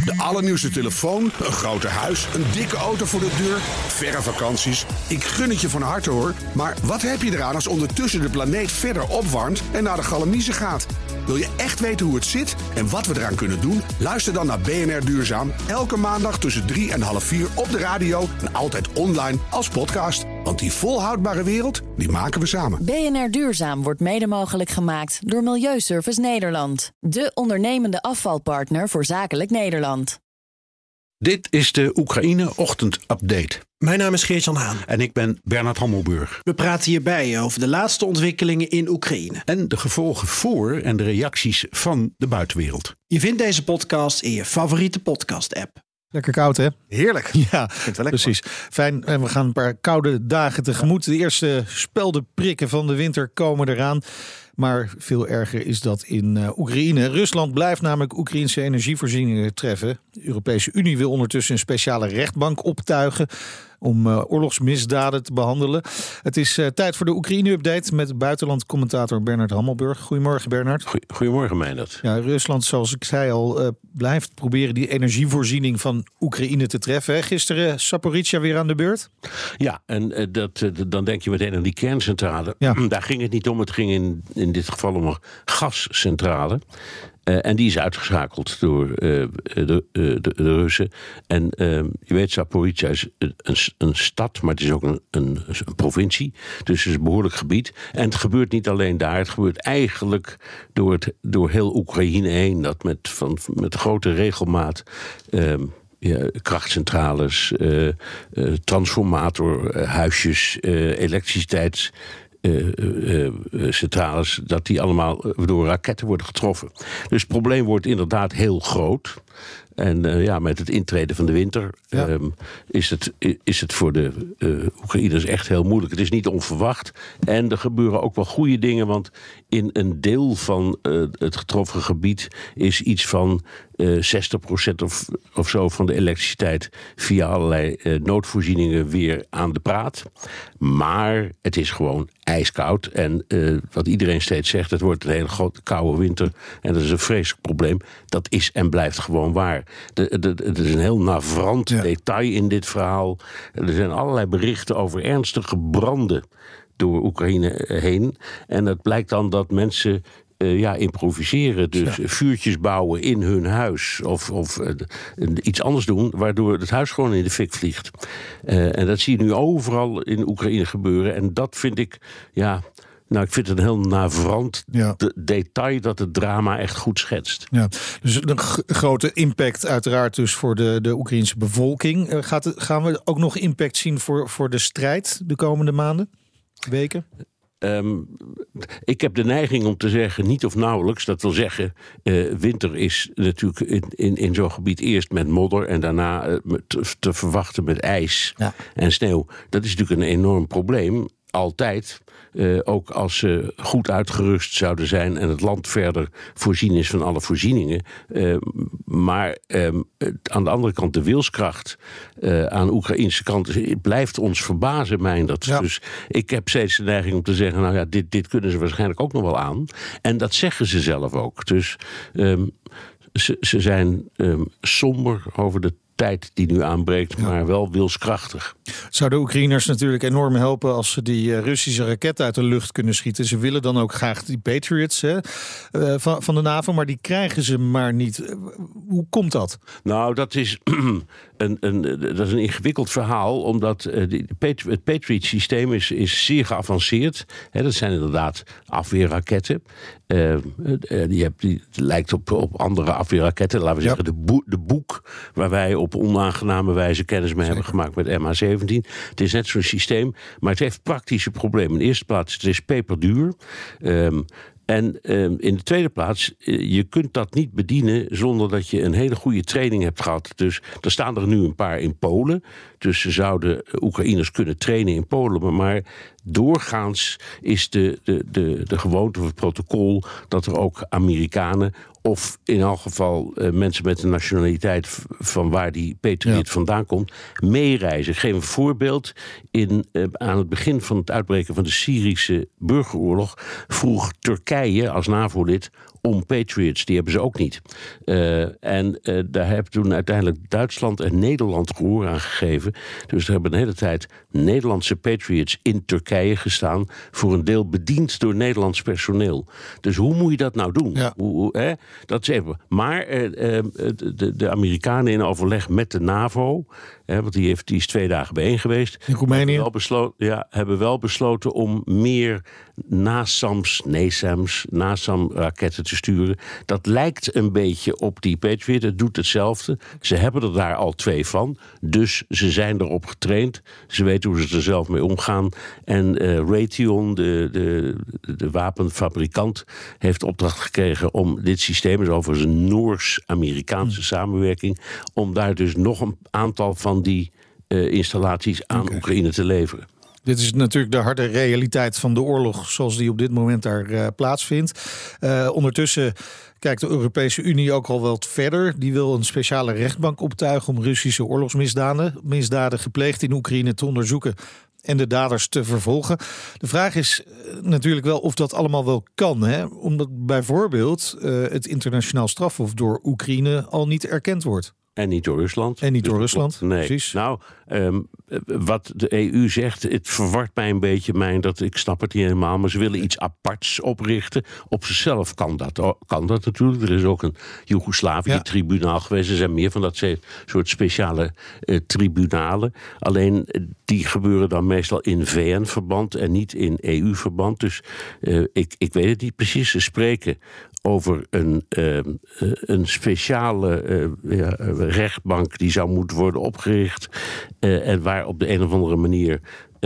De allernieuwste telefoon, een groter huis, een dikke auto voor de deur, verre vakanties. Ik gun het je van harte hoor. Maar wat heb je eraan als ondertussen de planeet verder opwarmt en naar de galamiezen gaat? Wil je echt weten hoe het zit en wat we eraan kunnen doen? Luister dan naar BNR Duurzaam. Elke maandag tussen 3 en half 4 op de radio en altijd online als podcast. Want die volhoudbare wereld, die maken we samen. BNR Duurzaam wordt mede mogelijk gemaakt door Milieuservice Nederland. De ondernemende afvalpartner voor zakelijk Nederland. Dit is de Oekraïne-ochtend-update. Mijn naam is Geert-Jan Haan. En ik ben Bernard Hammelburg. We praten hierbij over de laatste ontwikkelingen in Oekraïne. En de gevolgen voor en de reacties van de buitenwereld. Je vindt deze podcast in je favoriete podcast-app. Lekker koud, hè? Heerlijk. Ja, precies. Fijn. En we gaan een paar koude dagen tegemoet. De eerste speldenprikken van de winter komen eraan. Maar veel erger is dat in Oekraïne. Rusland blijft namelijk Oekraïnse energievoorzieningen treffen. De Europese Unie wil ondertussen een speciale rechtbank optuigen om oorlogsmisdaden te behandelen. Het is tijd voor de Oekraïne-update met buitenlandcommentator Bernard Hammelburg. Goedemorgen, Bernard. Goedemorgen, Meindert. Ja, Rusland, zoals ik zei al, blijft proberen die energievoorziening van Oekraïne te treffen. Hè? Gisteren Zaporizhzhia weer aan de beurt. Ja, en dan denk je meteen aan die kerncentrale. Ja. Daar ging het niet om. Het ging in dit geval om een gascentrale. En die is uitgeschakeld door de Russen. En je weet, Zaporizhzhia is een stad, maar het is ook een provincie. Dus het is een behoorlijk gebied. En het gebeurt niet alleen daar. Het gebeurt eigenlijk door heel Oekraïne heen. Dat met grote regelmaat krachtcentrales, transformatorhuisjes, elektriciteits... centrales, dat die allemaal door raketten worden getroffen. Dus het probleem wordt inderdaad heel groot. En met het intreden van de winter is het voor de Oekraïners echt heel moeilijk. Het is niet onverwacht. En er gebeuren ook wel goede dingen, want in een deel van het getroffen gebied is iets van 60% of zo van de elektriciteit via allerlei noodvoorzieningen weer aan de praat. Maar het is gewoon ijskoud. En wat iedereen steeds zegt, het wordt een hele grote koude winter. En dat is een vreselijk probleem. Dat is en blijft gewoon waar. Het is een heel navrant detail in dit verhaal. Er zijn allerlei berichten over ernstige branden door Oekraïne heen. En het blijkt dan dat mensen improviseren. Dus vuurtjes bouwen in hun huis. Of iets anders doen, waardoor het huis gewoon in de fik vliegt. En dat zie je nu overal in Oekraïne gebeuren. En dat vind ik, ik vind het een heel navrant detail dat het drama echt goed schetst. Ja, dus een grote impact uiteraard dus voor de Oekraïnse bevolking. Gaan we ook nog impact zien voor de strijd de komende maanden, weken? Ik heb de neiging om te zeggen niet of nauwelijks. Dat wil zeggen, winter is natuurlijk in zo'n gebied eerst met modder en daarna te verwachten met ijs en sneeuw. Dat is natuurlijk een enorm probleem. Altijd. Ook als ze goed uitgerust zouden zijn en het land verder voorzien is van alle voorzieningen. Maar aan de andere kant de wilskracht aan de Oekraïnse kant blijft ons verbazen, Meindert. Ja. Dus ik heb steeds de neiging om te zeggen, dit kunnen ze waarschijnlijk ook nog wel aan. En dat zeggen ze zelf ook. Dus ze zijn somber over de tijd die nu aanbreekt, maar wel wilskrachtig. Zou de Oekraïners natuurlijk enorm helpen als ze die Russische raketten uit de lucht kunnen schieten. Ze willen dan ook graag die Patriots van de NAVO, maar die krijgen ze maar niet. Hoe komt dat? Nou, dat is een ingewikkeld verhaal, omdat het Patriot-systeem is zeer geavanceerd. Dat zijn inderdaad afweerraketten. Die lijkt op andere afweerraketten. Laten we zeggen, de Boek, waar wij op onaangename wijze kennis mee hebben gemaakt met MH17. Het is net zo'n systeem, maar het heeft praktische problemen. In de eerste plaats, het is peperduur. En in de tweede plaats, je kunt dat niet bedienen zonder dat je een hele goede training hebt gehad. Dus er staan er nu een paar in Polen. Dus ze zouden Oekraïners kunnen trainen in Polen. Maar doorgaans is de gewoonte of het protocol dat er ook Amerikanen of in elk geval mensen met een nationaliteit van waar die Patriot vandaan komt, meereizen. Ik geef een voorbeeld. Aan het begin van het uitbreken van de Syrische burgeroorlog vroeg Turkije als NAVO-lid om Patriots. Die hebben ze ook niet. Daar hebben toen uiteindelijk Duitsland en Nederland gehoor aan gegeven. Dus er hebben een hele tijd Nederlandse Patriots in Turkije gestaan, voor een deel bediend door Nederlands personeel. Dus hoe moet je dat nou doen? Ja. Dat is even. Maar de Amerikanen in overleg met de NAVO, want die is 2 dagen bijeen geweest, in Roemenië hebben wel besloten om meer NASAM-raketten te sturen. Dat lijkt een beetje op die Patriot. Het doet hetzelfde. Ze hebben er daar al 2 van. Dus ze zijn erop getraind. Ze weten hoe ze er zelf mee omgaan. En Raytheon, de wapenfabrikant, heeft opdracht gekregen om dit systeem, is overigens een Noors-Amerikaanse samenwerking, om daar dus nog een aantal van die installaties aan Oekraïne te leveren. Dit is natuurlijk de harde realiteit van de oorlog zoals die op dit moment daar plaatsvindt. Ondertussen kijkt de Europese Unie ook al wat verder. Die wil een speciale rechtbank optuigen om Russische misdaden gepleegd in Oekraïne te onderzoeken en de daders te vervolgen. De vraag is natuurlijk wel of dat allemaal wel kan. Hè? Omdat bijvoorbeeld het internationaal strafhof door Oekraïne al niet erkend wordt. En niet door Rusland. En niet door Rusland, nee. Precies. Nou, wat de EU zegt, het verwart mij een beetje. Ik snap het niet helemaal, maar ze willen iets aparts oprichten. Op zichzelf kan dat natuurlijk. Er is ook een Joegoslavië-tribunaal geweest. Er zijn meer van dat soort speciale tribunalen. Alleen, die gebeuren dan meestal in VN-verband en niet in EU-verband. Dus ik weet het niet precies. Ze spreken over een speciale rechtbank die zou moeten worden opgericht. En waar op de een of andere manier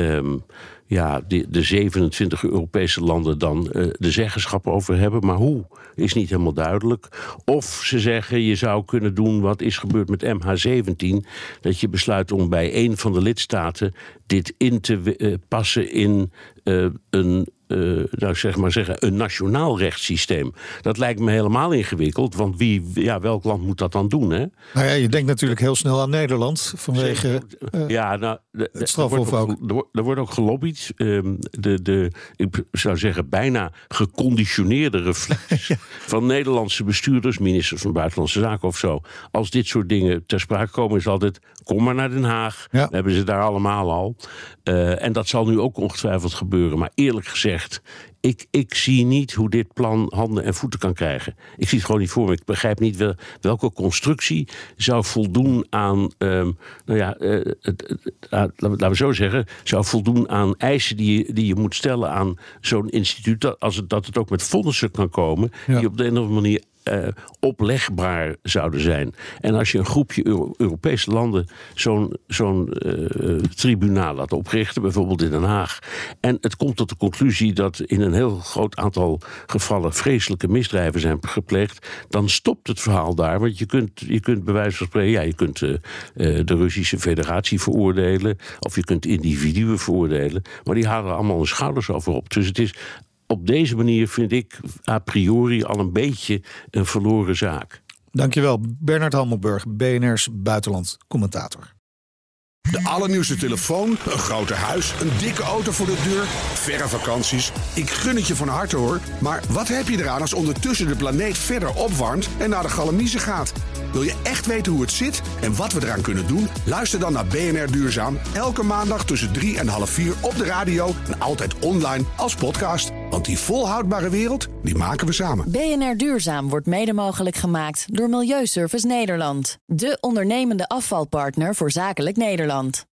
de 27 Europese landen dan de zeggenschap over hebben. Maar hoe, is niet helemaal duidelijk. Of ze zeggen, je zou kunnen doen wat is gebeurd met MH17. Dat je besluit om bij een van de lidstaten dit in te passen in een nationaal rechtssysteem. Dat lijkt me helemaal ingewikkeld, want welk land moet dat dan doen? Hè? Nou ja, je denkt natuurlijk heel snel aan Nederland vanwege het strafhof ook. Er wordt ook gelobbyd. Ik zou zeggen, bijna geconditioneerde reflex van Nederlandse bestuurders, ministers van Buitenlandse Zaken of zo. Als dit soort dingen ter sprake komen, is altijd, kom maar naar Den Haag. Ja. We hebben ze daar allemaal al. En dat zal nu ook ongetwijfeld gebeuren. Maar eerlijk gezegd, ik zie niet hoe dit plan handen en voeten kan krijgen. Ik zie het gewoon niet voor me. Ik begrijp niet welke constructie zou voldoen aan, laten we zo zeggen, zou voldoen aan eisen die je moet stellen aan zo'n instituut, dat het ook met vonnissen kan komen, die op de een of andere manier oplegbaar zouden zijn. En als je een groepje Europese landen zo'n tribunaal laat oprichten, bijvoorbeeld in Den Haag, en het komt tot de conclusie dat in een heel groot aantal gevallen vreselijke misdrijven zijn gepleegd, dan stopt het verhaal daar. Want je kunt bij wijze van spreken, je kunt de Russische Federatie veroordelen, of je kunt individuen veroordelen, maar die halen allemaal hun schouders over op. Dus het is op deze manier, vind ik, a priori al een beetje een verloren zaak. Dankjewel, Bernard Hammelburg, BNR's buitenlandcommentator. De allernieuwste telefoon, een groter huis, een dikke auto voor de deur, verre vakanties. Ik gun het je van harte hoor. Maar wat heb je eraan als ondertussen de planeet verder opwarmt en naar de galamiezen gaat? Wil je echt weten hoe het zit en wat we eraan kunnen doen? Luister dan naar BNR Duurzaam. Elke maandag tussen 3 en half 4 op de radio en altijd online als podcast. Want die volhoudbare wereld, die maken we samen. BNR Duurzaam wordt mede mogelijk gemaakt door Milieuservice Nederland. De ondernemende afvalpartner voor zakelijk Nederland.